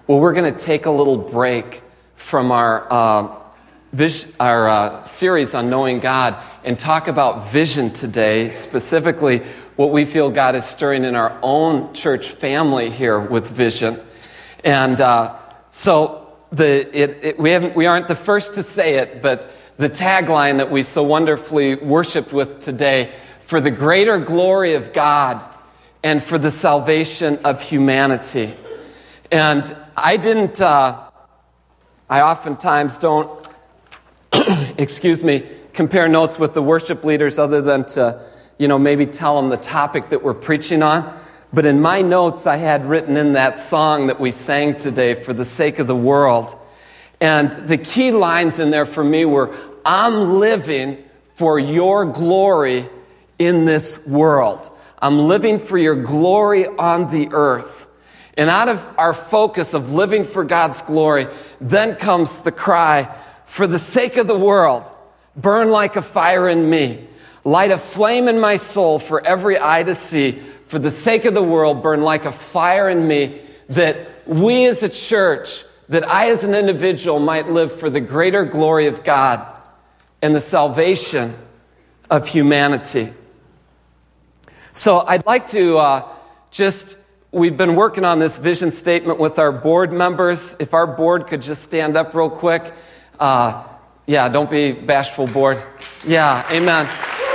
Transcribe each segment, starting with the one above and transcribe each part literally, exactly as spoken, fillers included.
Well, we're going to take a little break from our uh, vis- our uh, series on knowing God and talk about vision today, specifically what we feel God is stirring in our own church family here with vision. And uh, so the it, it, we haven't we aren't the first to say it, but the tagline that we so wonderfully worshiped with today, for the greater glory of God and for the salvation of humanity. And I didn't, uh, I oftentimes don't, excuse me, compare notes with the worship leaders other than to, you know, maybe tell them the topic that we're preaching on. But in my notes, I had written in that song that we sang today, For the Sake of the World. And the key lines in there for me were, I'm living for your glory in this world. I'm living for your glory on the earth. And out of our focus of living for God's glory, then comes the cry, for the sake of the world, burn like a fire in me. Light a flame in my soul for every eye to see. For the sake of the world, burn like a fire in me, that we as a church, that I as an individual might live for the greater glory of God and the salvation of humanity. So I'd like to uh, just, we've been working on this vision statement with our board members. If our board could just stand up real quick. Uh, yeah, don't be bashful, board. Yeah, amen.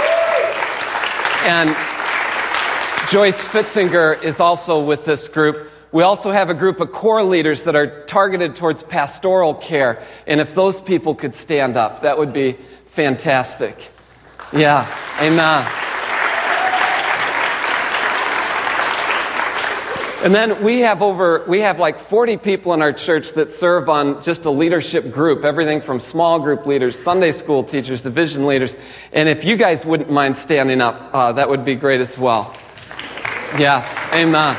And Joyce Fitzinger is also with this group. We also have a group of core leaders that are targeted towards pastoral care. And if those people could stand up, that would be fantastic. Yeah, amen. And then we have over, we have like forty people in our church that serve on just a leadership group, everything from small group leaders, Sunday school teachers, division leaders. And if you guys wouldn't mind standing up, uh, that would be great as well. Yes, amen.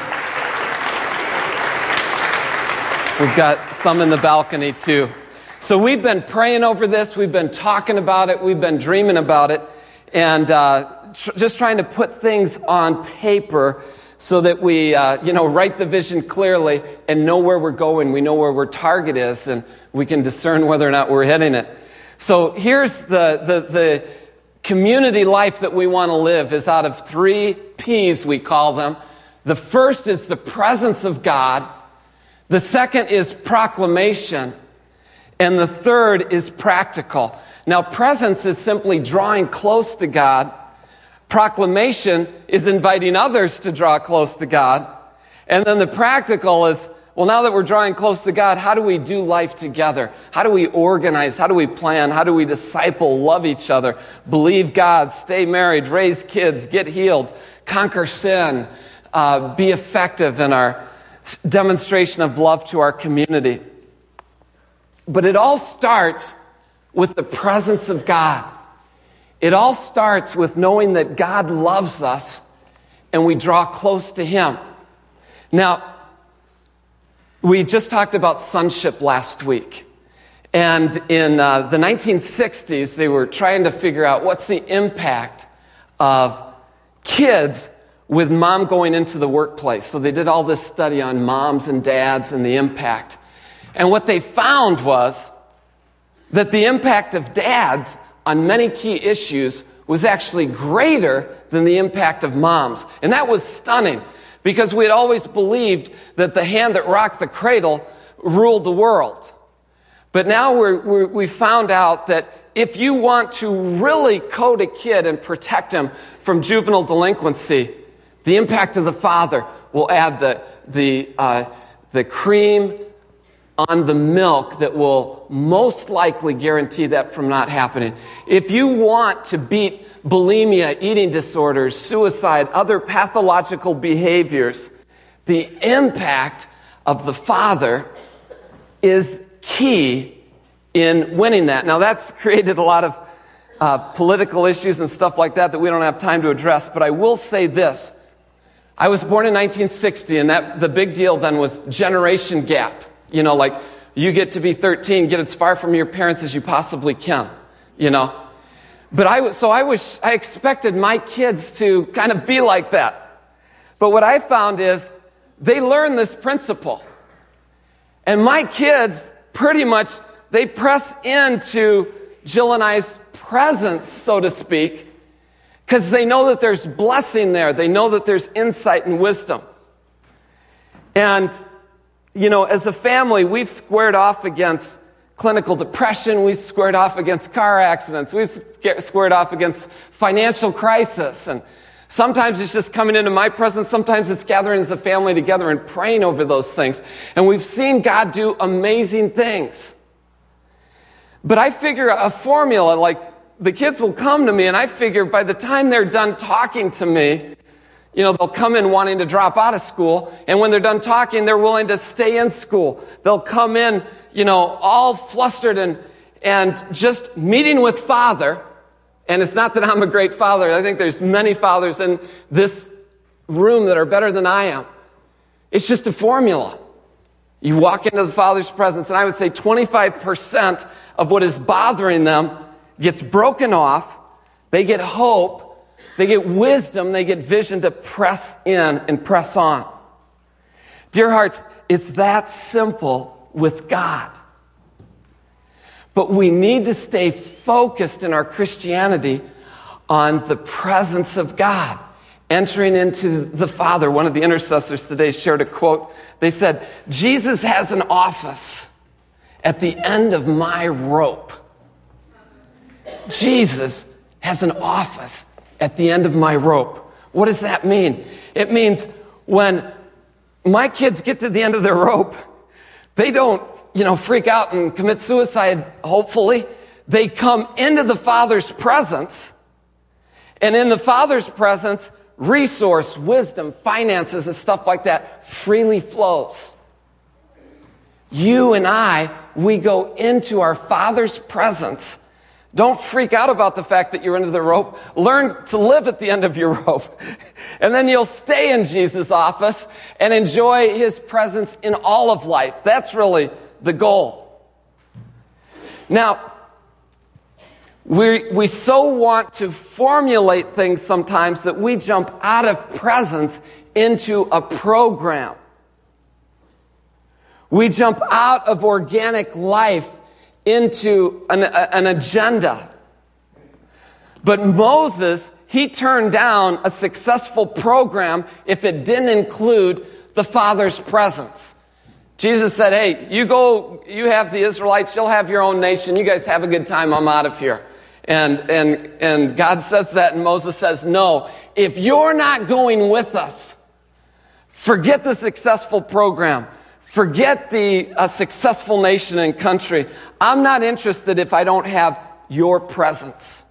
We've got some in the balcony too. So we've been praying over this, we've been talking about it, we've been dreaming about it, and uh, tr- just trying to put things on paper so that we, uh, you know, write the vision clearly and know where we're going. We know where our target is, and we can discern whether or not we're hitting it. So here's the the, the community life that we want to live is out of three P's, we call them. The first is the presence of God. The second is proclamation. And the third is practical. Now, presence is simply drawing close to God. Proclamation is inviting others to draw close to God. And then the practical is, well, now that we're drawing close to God, how do we do life together? How do we organize? How do we plan? How do we disciple, love each other, believe God, stay married, raise kids, get healed, conquer sin, uh, be effective in our demonstration of love to our community? But it all starts with the presence of God. It all starts with knowing that God loves us and we draw close to Him. Now, we just talked about sonship last week. And in uh, the nineteen sixties, they were trying to figure out what's the impact of kids with mom going into the workplace. So they did all this study on moms and dads and the impact. And what they found was that the impact of dads on many key issues was actually greater than the impact of moms. And that was stunning, because we had always believed that the hand that rocked the cradle ruled the world. But now we're, we're, we found out that if you want to really code a kid and protect him from juvenile delinquency, the impact of the father will add the, the, uh, the cream on the milk that will most likely guarantee that from not happening. If you want to beat bulimia, eating disorders, suicide, other pathological behaviors, the impact of the father is key in winning that. Now, that's created a lot of uh, political issues and stuff like that that we don't have time to address, but I will say this. I was born in nineteen sixty, and that the big deal then was generation gap. You know, like, you get to be thirteen, get as far from your parents as you possibly can, you know. But I, so I was, I expected my kids to kind of be like that. But what I found is, they learn this principle. And my kids, pretty much, they press into Jill and I's presence, so to speak, because they know that there's blessing there. They know that there's insight and wisdom. And, you know, as a family, we've squared off against clinical depression. We've squared off against car accidents. We've squared off against financial crisis. And sometimes it's just coming into my presence. Sometimes it's gathering as a family together and praying over those things. And we've seen God do amazing things. But I figure a formula, like the kids will come to me, and I figure by the time they're done talking to me, you know, they'll come in wanting to drop out of school, and when they're done talking, they're willing to stay in school. They'll come in, you know, all flustered and, and just meeting with Father. And it's not that I'm a great father. I think there's many fathers in this room that are better than I am. It's just a formula. You walk into the Father's presence, and I would say twenty-five percent of what is bothering them gets broken off. They get hope. They get wisdom. They get vision to press in and press on. Dear hearts, it's that simple with God. But we need to stay focused in our Christianity on the presence of God, entering into the Father. One of the intercessors today shared a quote. They said, Jesus has an office at the end of my rope. Jesus has an office at the end of my rope. What does that mean? It means when my kids get to the end of their rope, they don't, you know, freak out and commit suicide, hopefully. They come into the Father's presence, and in the Father's presence, resource, wisdom, finances, and stuff like that freely flows. You and I, we go into our Father's presence. Don't freak out about the fact that you're into the rope. Learn to live at the end of your rope. And then you'll stay in Jesus' office and enjoy his presence in all of life. That's really the goal. Now, we we so want to formulate things sometimes that we jump out of presence into a program. We jump out of organic life into an, an agenda. But Moses, he turned down a successful program if it didn't include the Father's presence. Jesus said, hey, you go, you have the Israelites, you'll have your own nation, you guys have a good time, I'm out of here. And, and, and God says that, and Moses says, no, if you're not going with us, forget the successful program. Forget the a successful nation and country. I'm not interested if I don't have your presence.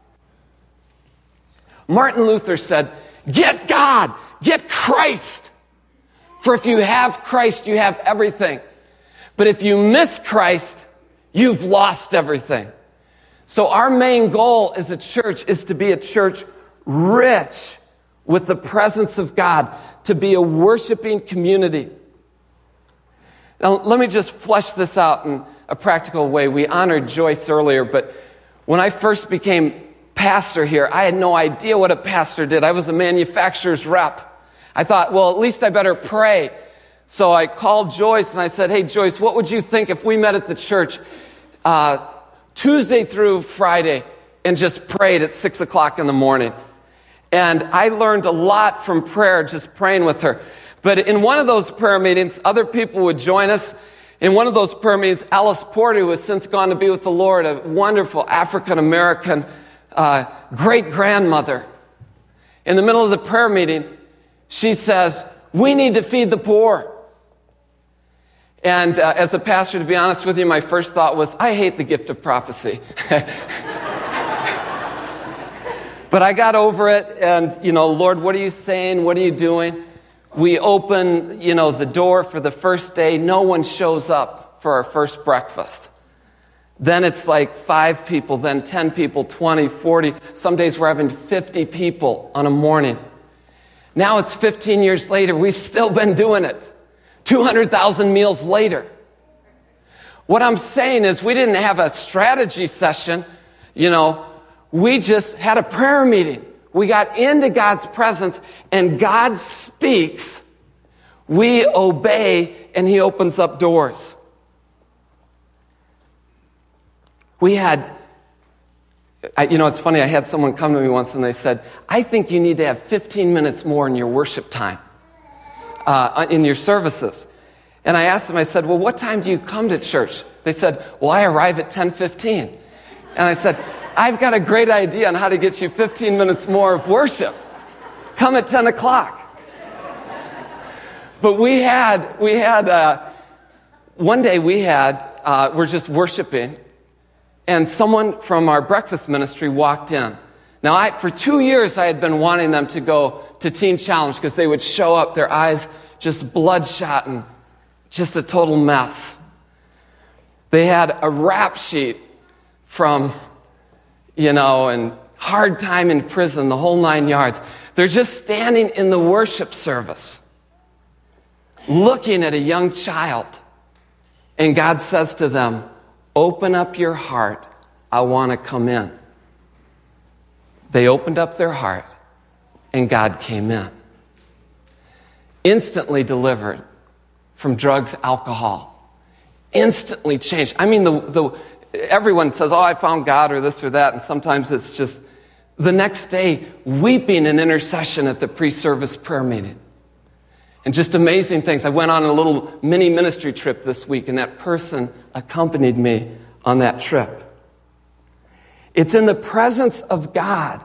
Martin Luther said, get God, get Christ. For if you have Christ, you have everything. But if you miss Christ, you've lost everything. So our main goal as a church is to be a church rich with the presence of God, to be a worshiping community. Now, let me just flesh this out in a practical way. We honored Joyce earlier, but when I first became pastor here, I had no idea what a pastor did. I was a manufacturer's rep. I thought, well, at least I better pray. So I called Joyce and I said, hey, Joyce, what would you think if we met at the church uh, Tuesday through Friday and just prayed at six o'clock in the morning? And I learned a lot from prayer, just praying with her. But in one of those prayer meetings, other people would join us. In one of those prayer meetings, Alice Porter, who has since gone to be with the Lord, a wonderful African-American uh, great-grandmother. In the middle of the prayer meeting, she says, we need to feed the poor. And uh, as a pastor, to be honest with you, my first thought was, I hate the gift of prophecy. But I got over it, and, you know, Lord, what are you saying? What are you doing? We open, you know, the door for the first day. No one shows up for our first breakfast. Then it's like five people, then ten people, twenty, forty. Some days we're having fifty people on a morning. Now it's fifteen years later. We've still been doing it. two hundred thousand meals later. What I'm saying is we didn't have a strategy session. You know, we just had a prayer meeting. We got into God's presence, and God speaks. We obey, and he opens up doors. We had, I, you know, it's funny, I had someone come to me once and they said, I think you need to have fifteen minutes more in your worship time, uh, in your services. And I asked them, I said, well, what time do you come to church? They said, well, I arrive at ten fifteen. And I said, I've got a great idea on how to get you fifteen minutes more of worship. Come at ten o'clock. But we had, we had, uh, one day we had, uh, we're just worshiping, and someone from our breakfast ministry walked in. Now, I, for two years, I had been wanting them to go to Teen Challenge because they would show up, their eyes just bloodshot and just a total mess. They had a rap sheet from, you know, and hard time in prison, the whole nine yards. They're just standing in the worship service, looking at a young child. And God says to them, open up your heart. I want to come in. They opened up their heart, and God came in. Instantly delivered from drugs, alcohol. Instantly changed. I mean, the, the everyone says, oh, I found God or this or that, and sometimes it's just the next day weeping in intercession at the pre-service prayer meeting. And just amazing things. I went on a little mini ministry trip this week, and that person accompanied me on that trip. It's in the presence of God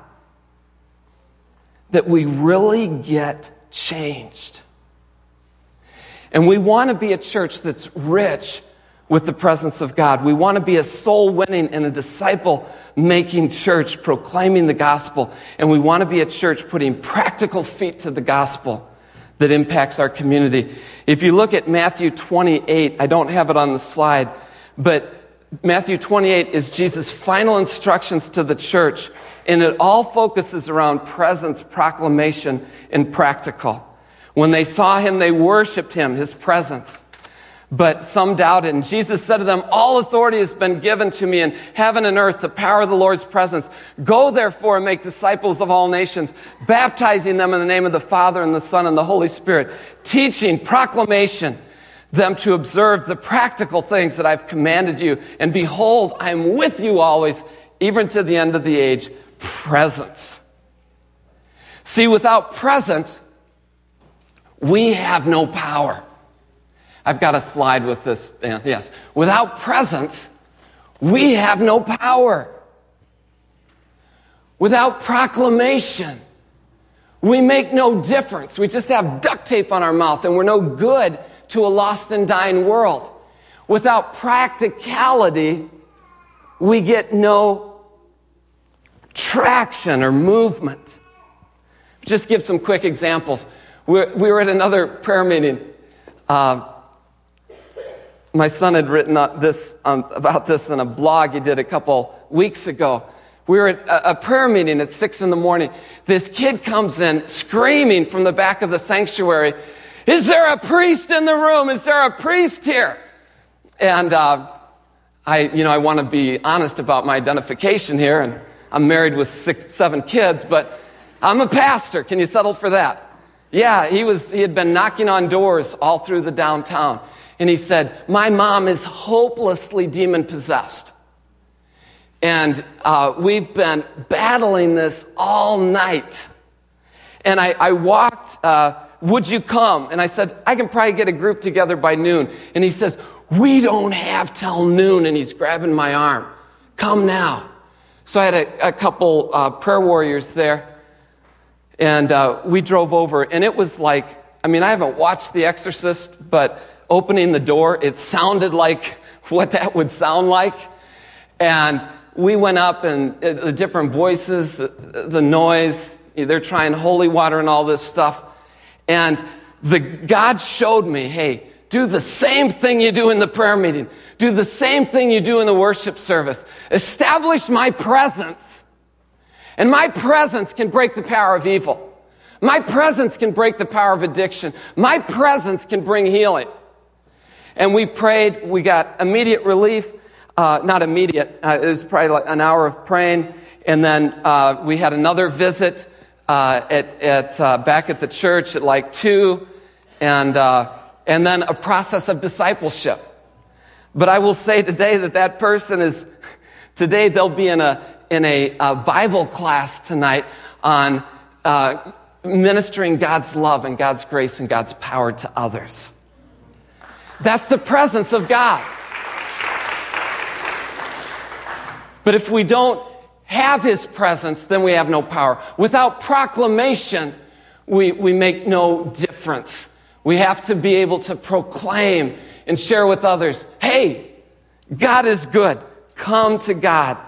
that we really get changed. And we want to be a church that's rich with the presence of God. We want to be a soul-winning and a disciple-making church proclaiming the gospel. And we want to be a church putting practical feet to the gospel that impacts our community. If you look at Matthew twenty-eight, I don't have it on the slide, but Matthew twenty-eight is Jesus' final instructions to the church, and it all focuses around presence, proclamation, and practical. When they saw him, they worshiped him, his presence. But some doubted. And Jesus said to them, all authority has been given to me in heaven and earth, the power of the Lord's presence. Go therefore and make disciples of all nations, baptizing them in the name of the Father and the Son and the Holy Spirit, teaching, proclamation, them to observe the practical things that I've commanded you. And behold, I am with you always, even to the end of the age. Presence. See, without presence, we have no power. I've got a slide with this. Yes. Without presence, we have no power. Without proclamation, we make no difference. We just have duct tape on our mouth, and we're no good to a lost and dying world. Without practicality, we get no traction or movement. Just give some quick examples. We're, we were at another prayer meeting. Uh, my son had written this um, about this in a blog he did a couple weeks ago. We were at a, a prayer meeting at six in the morning. This kid comes in screaming from the back of the sanctuary, "Is there a priest in the room? Is there a priest here?" And uh, I, you know, I want to be honest about my identification here, and I'm married with six, seven kids, but I'm a pastor. Can you settle for that? Yeah, he was. He had been knocking on doors all through the downtown, and he said, "My mom is hopelessly demon-possessed, and uh, we've been battling this all night." And I, I walked. Uh, Would you come? And I said, I can probably get a group together by noon. And he says, we don't have till noon. And he's grabbing my arm. Come now. So I had a, a couple uh, prayer warriors there. And uh, we drove over. And it was like, I mean, I haven't watched The Exorcist, but opening the door, it sounded like what that would sound like. And we went up, and uh, the different voices, the, the noise, they're trying holy water and all this stuff. And the God showed me, hey, do the same thing you do in the prayer meeting. Do the same thing you do in the worship service. Establish my presence. And my presence can break the power of evil. My presence can break the power of addiction. My presence can bring healing. And we prayed. We got immediate relief. Uh, not immediate. Uh, it was probably like an hour of praying. And then uh, we had another visit Uh, at, at uh, back at the church at like two, and uh, and then a process of discipleship. But I will say today that that person is Today they'll be in a in a, a Bible class tonight on uh, ministering God's love and God's grace and God's power to others. That's the presence of God. But if we don't have his presence, then we have no power. Without proclamation, we, we make no difference. We have to be able to proclaim and share with others, hey, God is good. Come to God.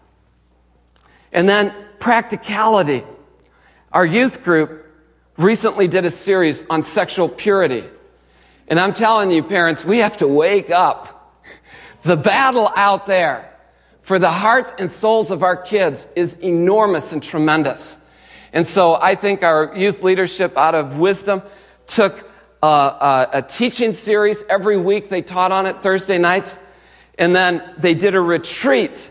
And then practicality. Our youth group recently did a series on sexual purity. And I'm telling you, parents, we have to wake up. The battle out there for the hearts and souls of our kids is enormous and tremendous. And so I think our youth leadership, out of wisdom, took a, a, a teaching series. Every week they taught on it Thursday nights. And then they did a retreat.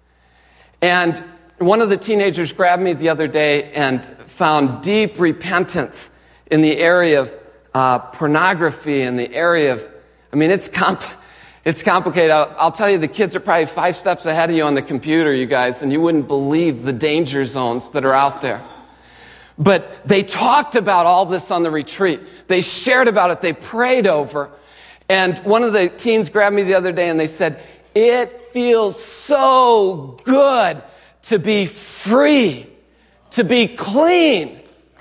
And one of the teenagers grabbed me the other day and found deep repentance in the area of uh, pornography, in the area of, I mean, it's comp, it's complicated. I'll, I'll tell you, the kids are probably five steps ahead of you on the computer, you guys, and you wouldn't believe the danger zones that are out there. But they talked about all this on the retreat. They shared about it. They prayed over. And one of the teens grabbed me the other day and they said, it feels so good to be free, to be clean.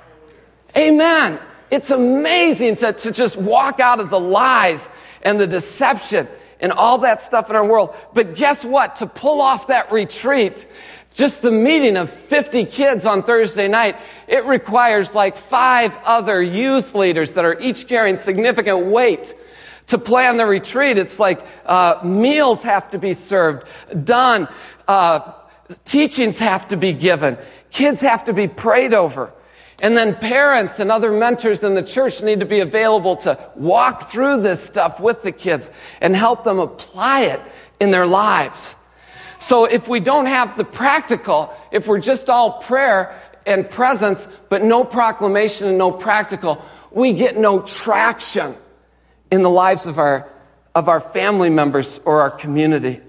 Amen. It's amazing to, to just walk out of the lies and the deception and all that stuff in our world. But guess what? To pull off that retreat, just the meeting of fifty kids on Thursday night, it requires like five other youth leaders that are each carrying significant weight to plan the retreat. It's like uh, meals have to be served, done, uh, teachings have to be given, kids have to be prayed over. And then parents and other mentors in the church need to be available to walk through this stuff with the kids and help them apply it in their lives. So if we don't have the practical, if we're just all prayer and presence, but no proclamation and no practical, we get no traction in the lives of our, of our family members or our community.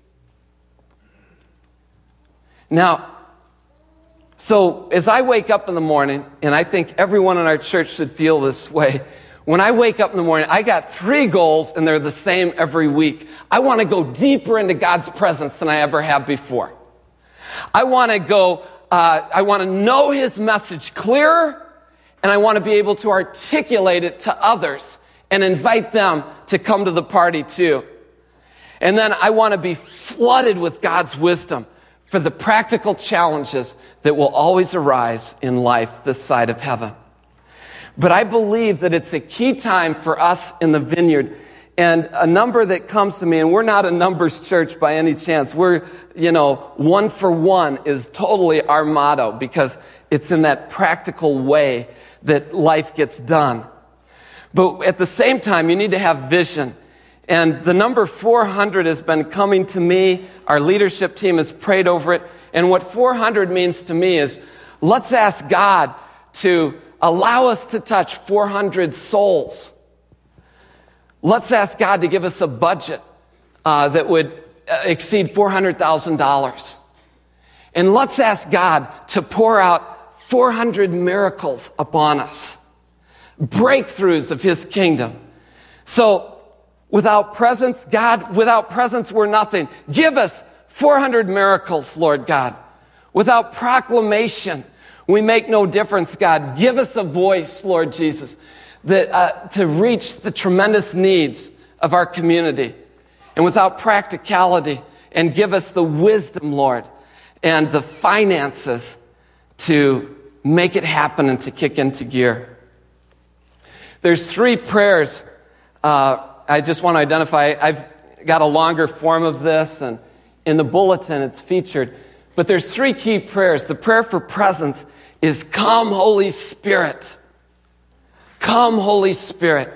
Now, so as I wake up in the morning, and I think everyone in our church should feel this way, when I wake up in the morning, I got three goals, and they're the same every week. I want to go deeper into God's presence than I ever have before. I want to go, uh, I want to know his message clearer, and I want to be able to articulate it to others and invite them to come to the party too. And then I want to be flooded with God's wisdom for the practical challenges that will always arise in life this side of heaven. But I believe that it's a key time for us in the Vineyard. And a number that comes to me, and we're not a numbers church by any chance. We're, you know, one for one is totally our motto because it's in that practical way that life gets done. But at the same time, you need to have vision. And the number four hundred has been coming to me. Our leadership team has prayed over it. And what four hundred means to me is, let's ask God to allow us to touch four hundred souls. Let's ask God to give us a budget uh, that would exceed four hundred thousand dollars. And let's ask God to pour out four hundred miracles upon us. Breakthroughs of his kingdom. So, without presence, God, without presence, we're nothing. Give us four hundred miracles, Lord God. Without proclamation, we make no difference, God. Give us a voice, Lord Jesus, that uh, to reach the tremendous needs of our community. And without practicality, and give us the wisdom, Lord, and the finances to make it happen and to kick into gear. There's three prayers uh, I just want to identify. I've got a longer form of this, and in the bulletin it's featured. But there's three key prayers. The prayer for presence is, come, Holy Spirit. Come, Holy Spirit.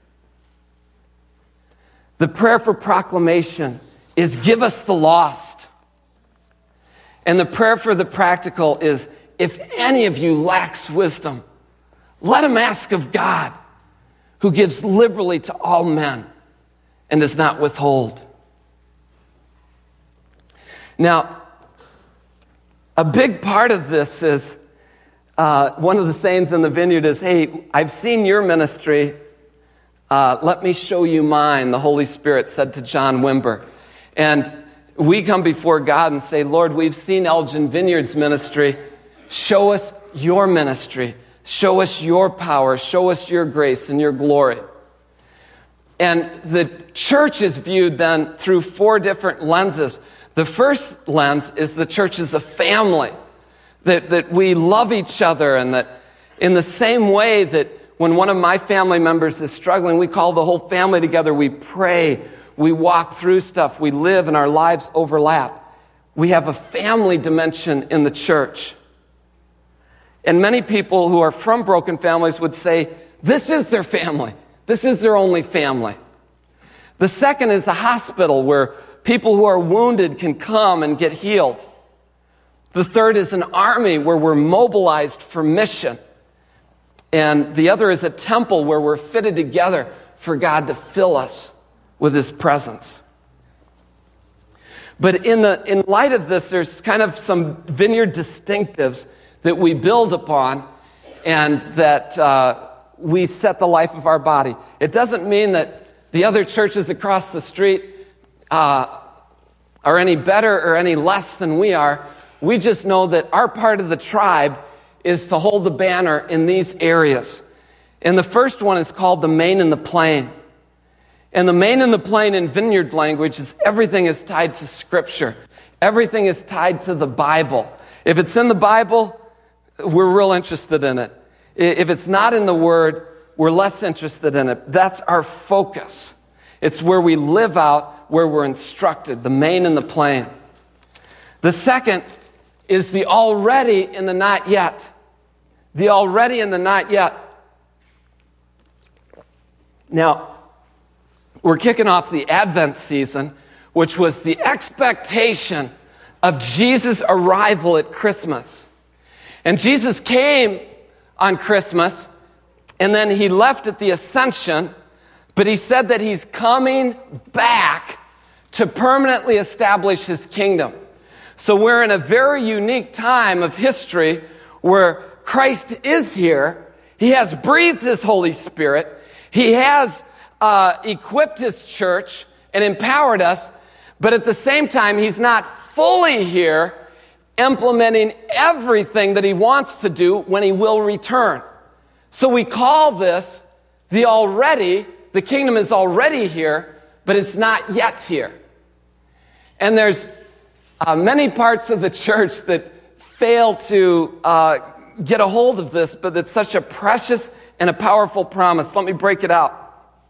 The prayer for proclamation is, give us the lost. And the prayer for the practical is, if any of you lacks wisdom, let him ask of God, who gives liberally to all men and does not withhold. Now, a big part of this is, uh, one of the sayings in the vineyard is, hey, I've seen your ministry. Uh, let me show you mine, the Holy Spirit said to John Wimber. And we come before God and say, Lord, we've seen Elgin Vineyard's ministry. Show us your ministry. Show us your power. Show us your grace and your glory. And the church is viewed then through four different lenses. The first lens is the church as a family, that, that we love each other, and that in the same way that when one of my family members is struggling, we call the whole family together, we pray, we walk through stuff, we live, and our lives overlap. We have a family dimension in the church. And many people who are from broken families would say, this is their family. This is their only family. The second is a hospital where people who are wounded can come and get healed. The third is an army where we're mobilized for mission. And the other is a temple where we're fitted together for God to fill us with His presence. But in the in light of this, there's kind of some vineyard distinctives that we build upon, and that uh, we set the life of our body. It doesn't mean that the other churches across the street uh, are any better or any less than we are. We just know that our part of the tribe is to hold the banner in these areas. And the first one is called the main and the plain. And the main and the plain in vineyard language is everything is tied to Scripture. Everything is tied to the Bible. If it's in the Bible, we're real interested in it. If it's not in the Word, we're less interested in it. That's our focus. It's where we live out, where we're instructed, the main and the plain. The second is the already and the not yet. The already and the not yet. Now, we're kicking off the Advent season, which was the expectation of Jesus' arrival at Christmas. And Jesus came on Christmas, and then He left at the Ascension, but He said that He's coming back to permanently establish His kingdom. So we're in a very unique time of history where Christ is here. He has breathed His Holy Spirit. He has uh, equipped His church and empowered us, but at the same time, He's not fully here implementing everything that He wants to do when He will return. So we call this the already. The kingdom is already here, but it's not yet here. And there's uh, many parts of the church that fail to uh, get a hold of this, but it's such a precious and a powerful promise. Let me break it out.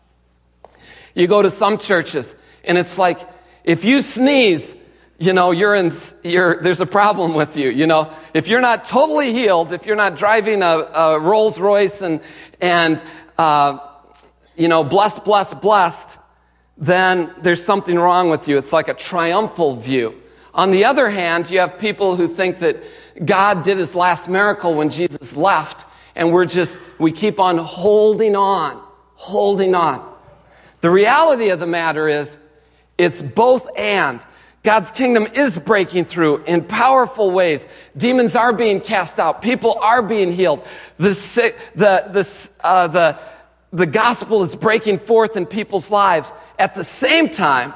You go to some churches, and it's like, if you sneeze, you know, you're in, you're, there's a problem with you, you know. If you're not totally healed, if you're not driving a, a Rolls Royce and, and, uh, you know, blessed, blessed, blessed, then there's something wrong with you. It's like a triumphal view. On the other hand, you have people who think that God did His last miracle when Jesus left, and we're just, we keep on holding on, holding on. The reality of the matter is, it's both and. God's kingdom is breaking through in powerful ways. Demons are being cast out. People are being healed. The sick, the the uh, the the gospel is breaking forth in people's lives. At the same time,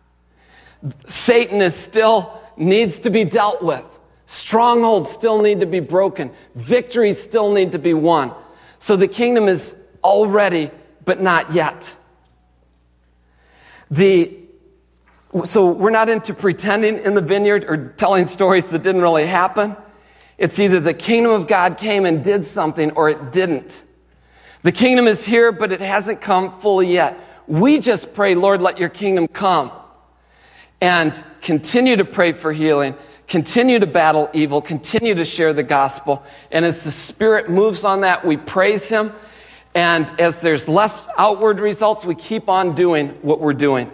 Satan is still needs to be dealt with. Strongholds still need to be broken. Victories still need to be won. So the kingdom is already, but not yet. The So we're not into pretending in the vineyard or telling stories that didn't really happen. It's either the kingdom of God came and did something or it didn't. The kingdom is here, but it hasn't come fully yet. We just pray, Lord, let your kingdom come. And continue to pray for healing, continue to battle evil, continue to share the gospel. And as the Spirit moves on that, we praise Him. And as there's less outward results, we keep on doing what we're doing.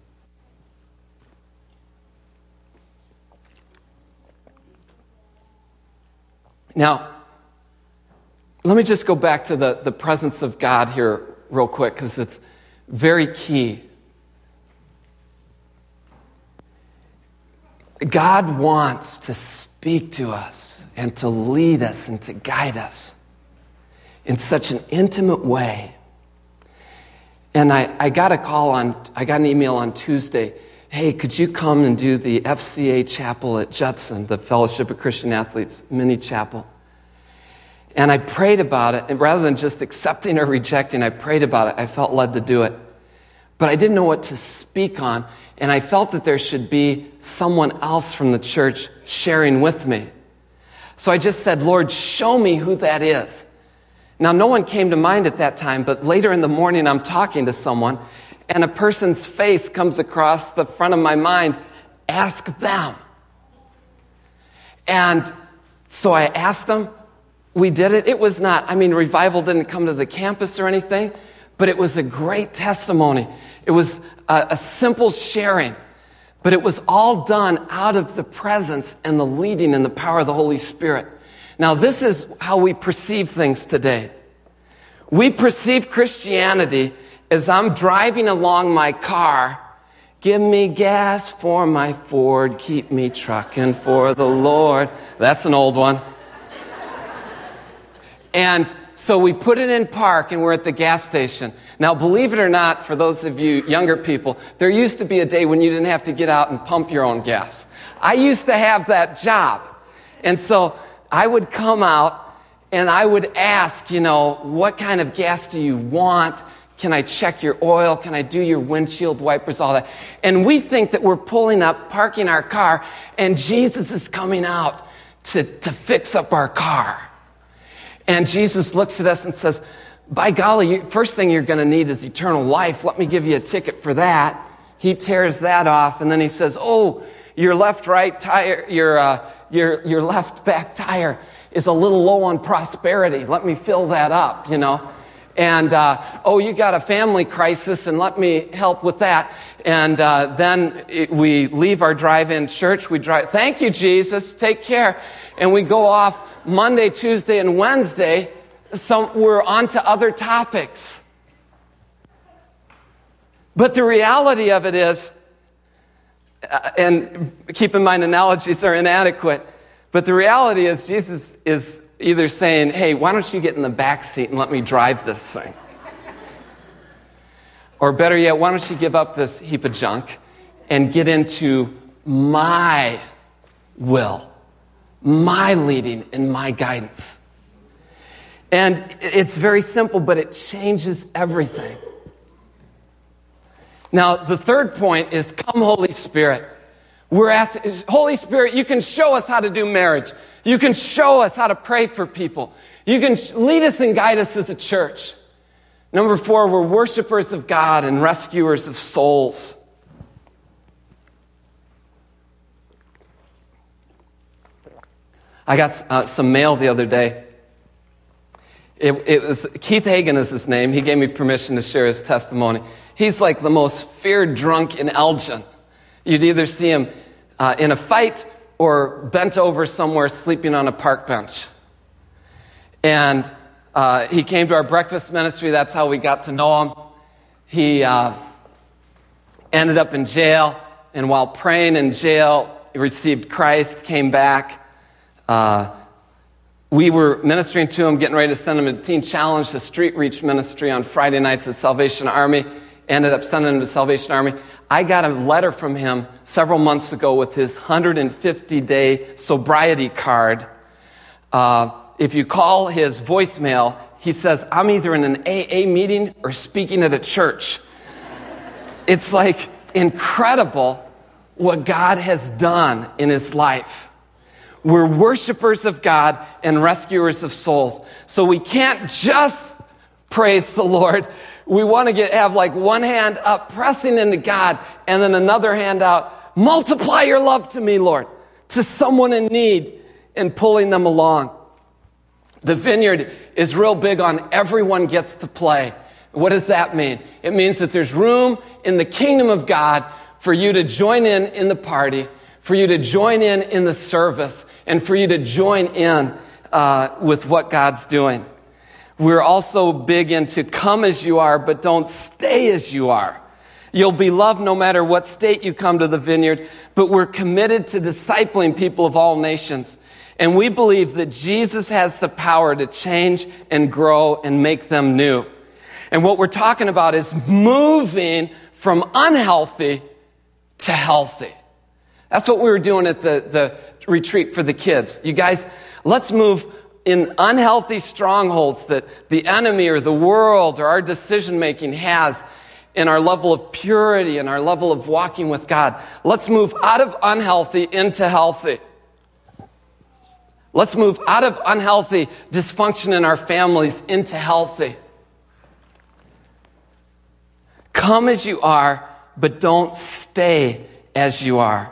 Now, let me just go back to the, the presence of God here real quick, because it's very key. God wants to speak to us and to lead us and to guide us in such an intimate way. And I, I got a call on, I got an email on Tuesday. Hey, could you come and do the F C A chapel at Judson, the Fellowship of Christian Athletes mini chapel? And I prayed about it, and rather than just accepting or rejecting, I prayed about it. I felt led to do it. But I didn't know what to speak on, and I felt that there should be someone else from the church sharing with me. So I just said, Lord, show me who that is. Now, no one came to mind at that time, but later in the morning, I'm talking to someone, and a person's face comes across the front of my mind. Ask them. And so I asked them. We did it. It was not, I mean, revival didn't come to the campus or anything, but it was a great testimony. It was a, a simple sharing, but it was all done out of the presence and the leading and the power of the Holy Spirit. Now, this is how we perceive things today. We perceive Christianity as I'm driving along my car. Give me gas for my Ford. Keep me trucking for the Lord. That's an old one. And so we put it in park, and we're at the gas station. Now, believe it or not, for those of you younger people, there used to be a day when you didn't have to get out and pump your own gas. I used to have that job. And so I would come out, and I would ask, you know, what kind of gas do you want? Can I check your oil? Can I do your windshield wipers? All that. And we think that we're pulling up, parking our car, and Jesus is coming out to, to fix up our car. And Jesus looks at us and says, by golly, you, first thing you're going to need is eternal life. Let me give you a ticket for that. He tears that off, and then he says, oh, your left right tire, your, uh, your, your left back tire is a little low on prosperity. Let me fill that up, you know. And, uh, oh, you got a family crisis, and let me help with that. And uh, then it, we leave our drive-in church. We drive, thank you, Jesus, take care. And we go off Monday, Tuesday, and Wednesday. Some, we're on to other topics. But the reality of it is, uh, and keep in mind analogies are inadequate, but the reality is Jesus is either saying, hey, why don't you get in the back seat and let me drive this thing? Or better yet, why don't you give up this heap of junk and get into my will, my leading, and my guidance. And it's very simple, but it changes everything. Now, the third point is, come, Holy Spirit. We're asking, Holy Spirit, you can show us how to do marriage. You can show us how to pray for people. You can lead us and guide us as a church. Number four, we're worshipers of God and rescuers of souls. I got uh, some mail the other day. It, it was Keith Hagan is his name. He gave me permission to share his testimony. He's like the most feared drunk in Elgin. You'd either see him uh, in a fight or bent over somewhere sleeping on a park bench. And uh, he came to our breakfast ministry. That's how we got to know him. He uh, ended up in jail, and while praying in jail, he received Christ, came back. Uh, we were ministering to him, getting ready to send him to Teen Challenge, the Street Reach ministry on Friday nights at Salvation Army. Ended up sending him to Salvation Army. I got a letter from him several months ago with his one hundred fifty day sobriety card. Uh, if you call his voicemail, he says, I'm either in an A A meeting or speaking at a church. It's like incredible what God has done in his life. We're worshipers of God and rescuers of souls. So we can't just praise the Lord. We want to get have like one hand up, pressing into God, and then another hand out, multiply your love to me, Lord, to someone in need, and pulling them along. The Vineyard is real big on everyone gets to play. What does that mean? It means that there's room in the kingdom of God for you to join in in the party, for you to join in in the service, and for you to join in uh, with what God's doing. We're also big into come as you are, but don't stay as you are. You'll be loved no matter what state you come to the vineyard, but we're committed to discipling people of all nations. And we believe that Jesus has the power to change and grow and make them new. And what we're talking about is moving from unhealthy to healthy. That's what we were doing at the, the retreat for the kids. You guys, let's move in unhealthy strongholds that the enemy or the world or our decision-making has in our level of purity and our level of walking with God. Let's move out of unhealthy into healthy. Let's move out of unhealthy dysfunction in our families into healthy. Come as you are, but don't stay as you are.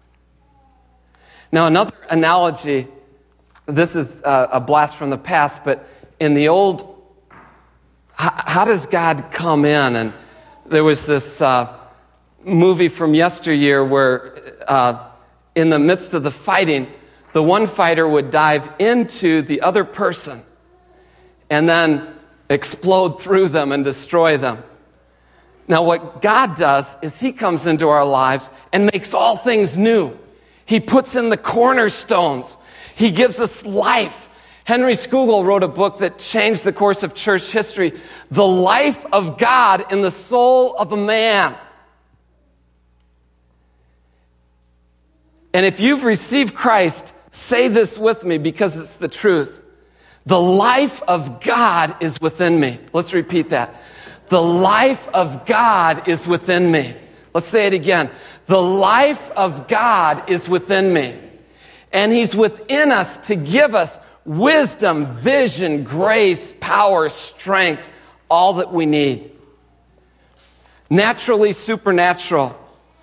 Now, another analogy, this is a, a blast from the past, but in the old, how, how does God come in? And there was this uh, movie from yesteryear where uh, in the midst of the fighting, the one fighter would dive into the other person and then explode through them and destroy them. Now, what God does is he comes into our lives and makes all things new. He puts in the cornerstones. He gives us life. Henry Scougal wrote a book that changed the course of church history, The Life of God in the Soul of a Man. And if you've received Christ, say this with me because it's the truth. The life of God is within me. Let's repeat that. The life of God is within me. Let's say it again. The life of God is within me. And he's within us to give us wisdom, vision, grace, power, strength, all that we need. Naturally supernatural.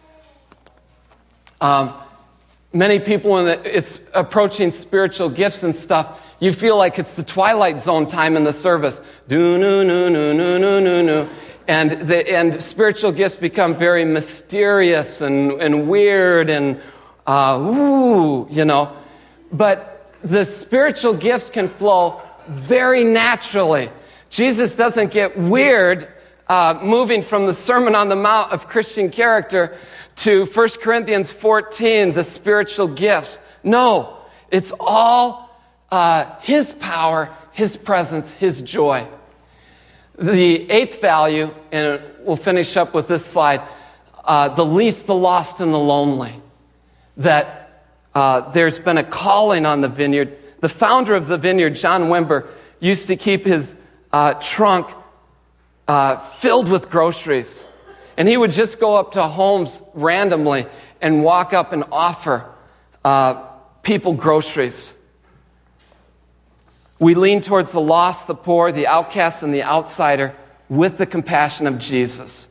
Um, many people, when it's approaching spiritual gifts and stuff, you feel like it's the Twilight Zone time in the service. Do no no no no no no no. And the and spiritual gifts become very mysterious and, and weird and uh, ooh, you know. But the spiritual gifts can flow very naturally. Jesus doesn't get weird uh, moving from the Sermon on the Mount of Christian character to First Corinthians fourteen, the spiritual gifts. No, it's all uh, his power, his presence, his joy. The eighth value, and we'll finish up with this slide, uh, the least, the lost, and the lonely. That uh, there's been a calling on the vineyard. The founder of the vineyard, John Wimber, used to keep his uh, trunk uh, filled with groceries. And he would just go up to homes randomly and walk up and offer uh, people groceries. We lean towards the lost, the poor, the outcast, and the outsider with the compassion of Jesus.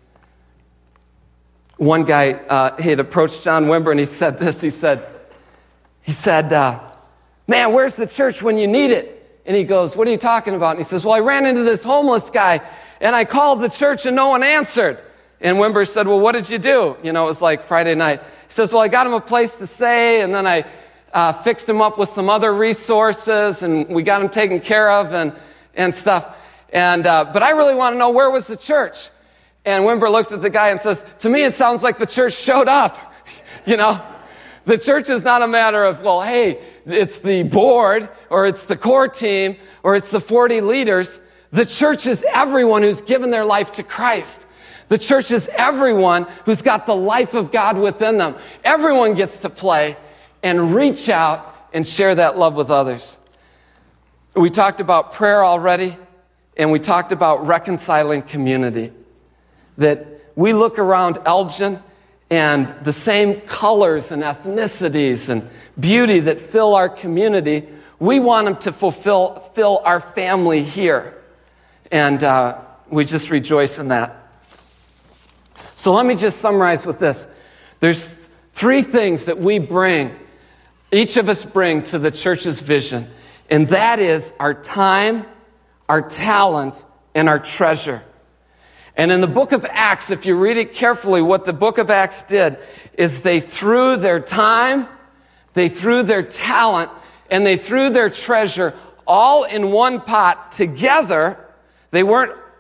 One guy, uh, he had approached John Wimber and he said this. He said, he said, uh, man, where's the church when you need it? And he goes, what are you talking about? And he says, well, I ran into this homeless guy and I called the church and no one answered. And Wimber said, well, what did you do? You know, it was like Friday night. He says, well, I got him a place to stay and then I Uh, fixed him up with some other resources, and we got him taken care of and and stuff. And uh, but I really want to know, where was the church? And Wimber looked at the guy and says, to me it sounds like the church showed up. You know, the church is not a matter of, well, hey, it's the board or it's the core team or it's the forty leaders. The church is everyone who's given their life to Christ. The church is everyone who's got the life of God within them. Everyone gets to play and reach out and share that love with others. We talked about prayer already, and we talked about reconciling community. That we look around Elgin, and the same colors and ethnicities and beauty that fill our community, we want them to fulfill fill our family here. And uh, we just rejoice in that. So let me just summarize with this. There's three things that we bring each of us bring to the church's vision, and that is our time, our talent, and our treasure. And in the book of Acts, if you read it carefully, what the book of Acts did is they threw their time, they threw their talent, and they threw their treasure all in one pot together. They weren't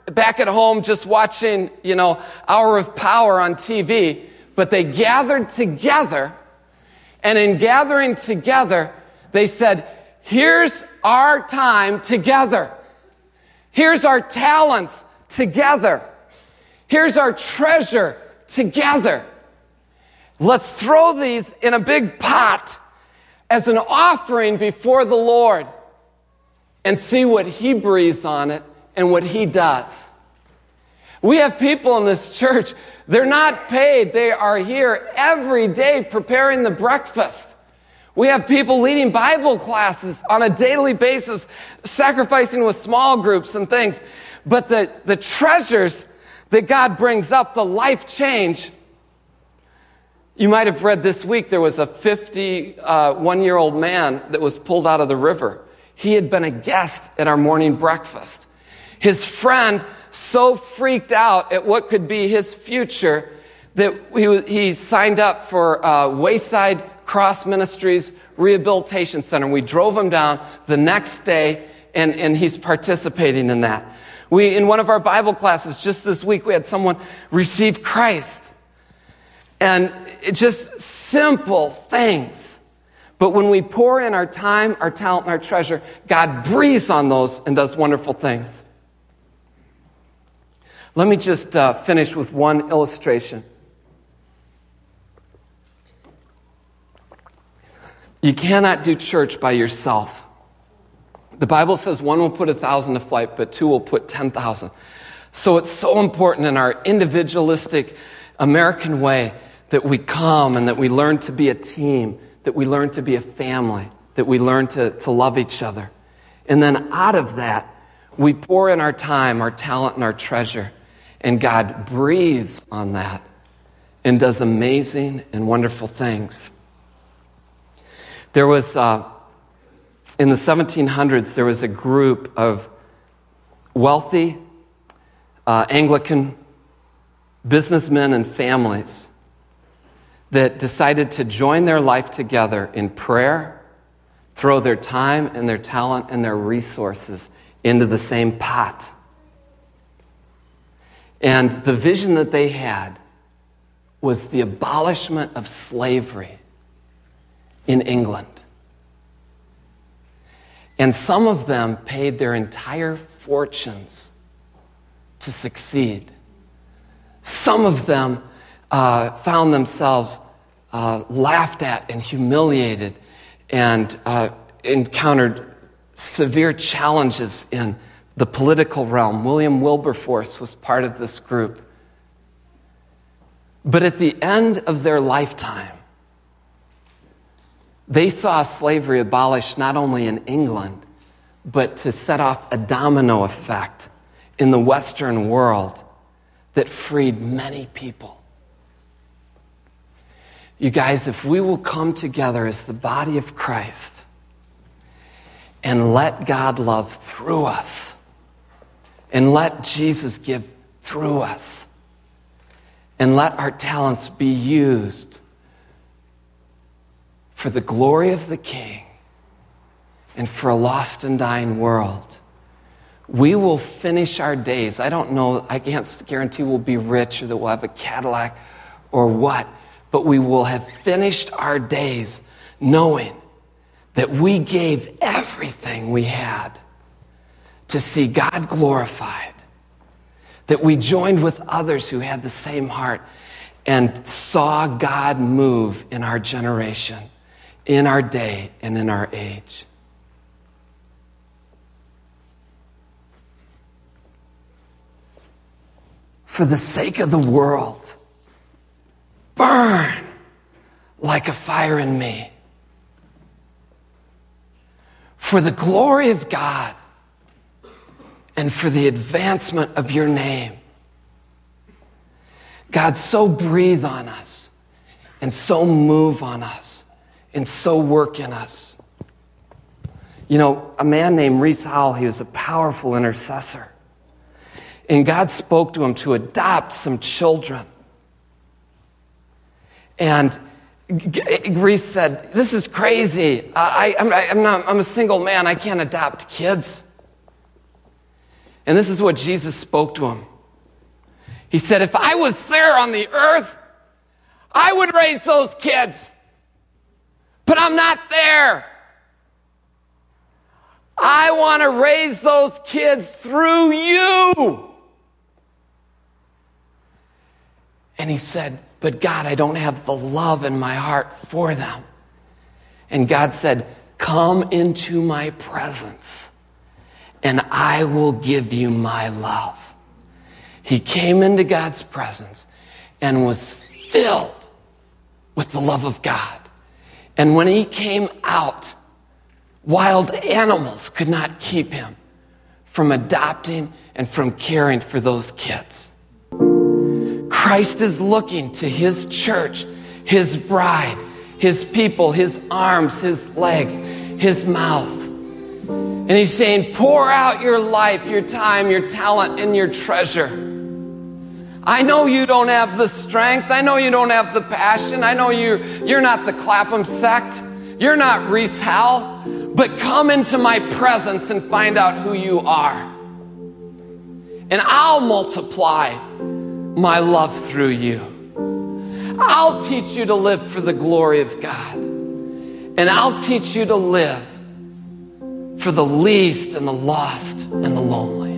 back at home just watching, you know, Hour of Power on T V, but they gathered together, and in gathering together, they said, here's our time together. Here's our talents together. Here's our treasure together. Let's throw these in a big pot as an offering before the Lord and see what He breathes on it and what He does. We have people in this church, they're not paid. They are here every day preparing the breakfast. We have people leading Bible classes on a daily basis, sacrificing with small groups and things. But the, the treasures that God brings up, the life change. You might have read this week, there was a fifty-one-year-old man that was pulled out of the river. He had been a guest at our morning breakfast. His friend so freaked out at what could be his future that he, he signed up for uh, Wayside Cross Ministries Rehabilitation Center. We drove him down the next day, and, and he's participating in that. We, in one of our Bible classes just this week, we had someone receive Christ. And it's just simple things. But when we pour in our time, our talent, and our treasure, God breathes on those and does wonderful things. Let me just uh, finish with one illustration. You cannot do church by yourself. The Bible says one will put a thousand to flight, but two will put ten thousand. So it's so important in our individualistic American way that we come and that we learn to be a team, that we learn to be a family, that we learn to, to love each other. And then out of that, we pour in our time, our talent, and our treasure. And God breathes on that and does amazing and wonderful things. There was, uh, in the seventeen hundreds, there was a group of wealthy uh, Anglican businessmen and families that decided to join their life together in prayer, throw their time and their talent and their resources into the same pot. And the vision that they had was the abolishment of slavery in England. And some of them paid their entire fortunes to succeed. Some of them uh, found themselves uh, laughed at and humiliated and uh, encountered severe challenges in the political realm. William Wilberforce was part of this group. But at the end of their lifetime, they saw slavery abolished not only in England, but to set off a domino effect in the Western world that freed many people. You guys, if we will come together as the body of Christ and let God love through us, and let Jesus give through us, and let our talents be used for the glory of the King and for a lost and dying world, we will finish our days. I don't know, I can't guarantee we'll be rich or that we'll have a Cadillac or what, but we will have finished our days knowing that we gave everything we had to see God glorified, that we joined with others who had the same heart and saw God move in our generation, in our day, and in our age. For the sake of the world, burn like a fire in me. For the glory of God and for the advancement of your name. God, so breathe on us and so move on us and so work in us. You know, a man named Rees Howell, he was a powerful intercessor. And God spoke to him to adopt some children. And Rees said, this is crazy. I, I'm, I'm, not, I'm a single man. I can't adopt kids. And this is what Jesus spoke to him. He said, if I was there on the earth, I would raise those kids. But I'm not there. I want to raise those kids through you. And he said, but God, I don't have the love in my heart for them. And God said, come into my presence, and I will give you my love. He came into God's presence and was filled with the love of God. And when he came out, wild animals could not keep him from adopting and from caring for those kids. Christ is looking to his church, his bride, his people, his arms, his legs, his mouth. And he's saying, pour out your life, your time, your talent, and your treasure. I know you don't have the strength. I know you don't have the passion. I know you're, you're not the Clapham sect. You're not Reese Howell. But come into my presence and find out who you are. And I'll multiply my love through you. I'll teach you to live for the glory of God. And I'll teach you to live for the least and the lost and the lonely.